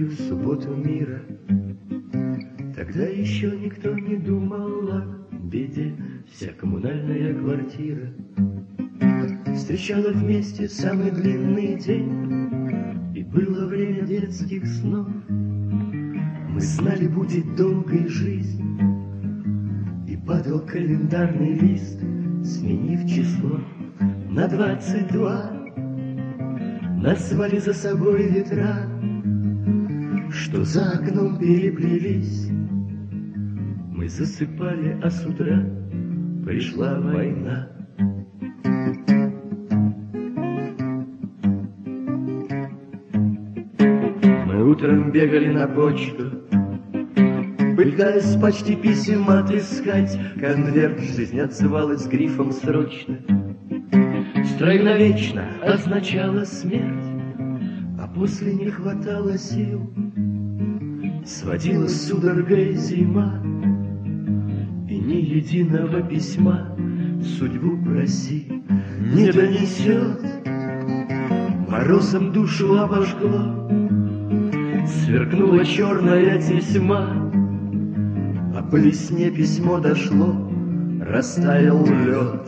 первую субботу мира. Тогда еще никто не думал о беде, вся коммунальная квартира встречала вместе самый длинный день, и было время детских снов. Мы знали, будет долгой жизнь, и падал календарный лист, сменив число на 22. Нас звали за собой ветра, что за окном переплелись. Мы засыпали, а с утра пришла война. Мы утром бегали на почту, пытаясь почти писем отыскать. Конверт жизнь отзывалась грифом «Срочно». Стройно вечно означала смерть, а после не хватало сил. Сводила судорогой зима, и ни единого письма судьбу проси не донесет. Морозом душу обожгло, сверкнула черная тесьма, а по весне письмо дошло, растаял лед.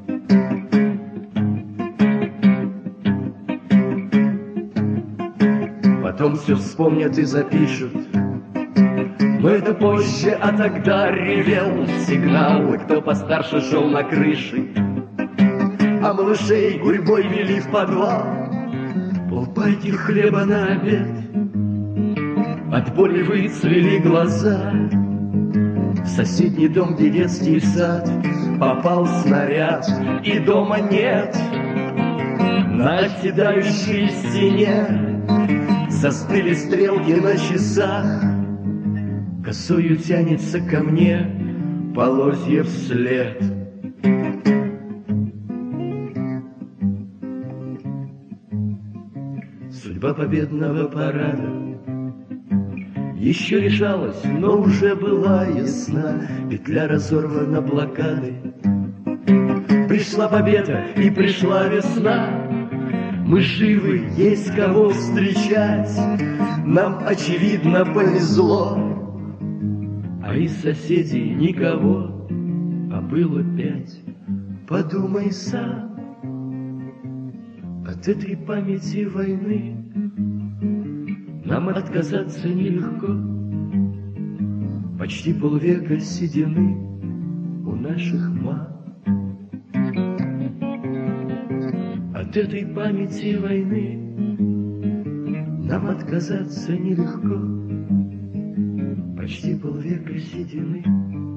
Потом все вспомнят и запишут, но это позже, а тогда ревел сигнал. Кто постарше шел на крыше, а малышей гурьбой вели в подвал. Полпайки хлеба на обед, от боли выцвели глаза. В соседний дом, где детский сад, попал снаряд, и дома нет. На оседающей стене застыли стрелки на часах, косою тянется ко мне полозьев след. Судьба победного парада еще решалась, но уже была ясна. Петля разорвана блокадой. Пришла победа и пришла весна. Мы живы, есть кого встречать. Нам, очевидно, повезло. А из соседей никого, а было 5. Подумай сам, от этой памяти войны нам отказаться нелегко. Почти полвека седины у наших мам. От этой памяти войны нам отказаться нелегко. Почти полвека седины